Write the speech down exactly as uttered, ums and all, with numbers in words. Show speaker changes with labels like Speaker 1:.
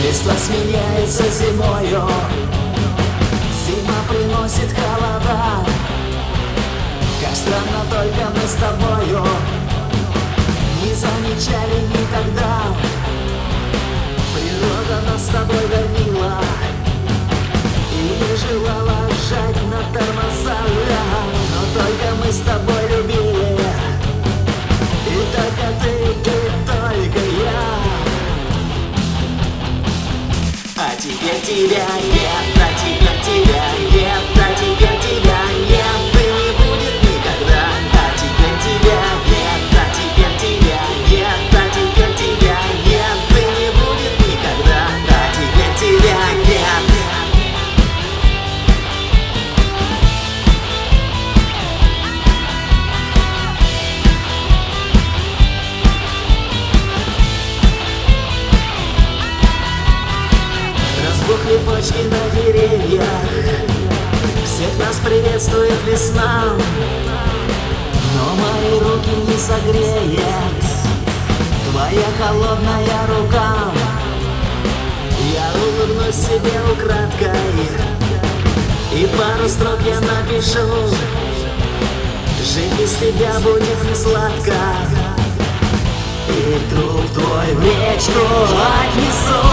Speaker 1: Листва сменяется зимою, зима приносит холода. Как странно, только мы с тобою не замечали никогда. Природа нас с тобой давила и не желала жать на тормоза. Но только мы с тобой любили, и только ты, и только я. А теперь тебя нет, а теперь тебя нет, а теперь тебя нет, и не будет никогда. А теперь тебя нет, а теперь тебя нет, а теперь тебя нет, и не будет никогда. А теперь тебя нет. Разбухли почки на деревьях, всех нас приветствует весна. Но мои руки не согреет твоя холодная рука. Я улыбнусь себе украдкой и пару строк я напишу. Жить без тебя будет не сладко, и труп твой в речку отнесу.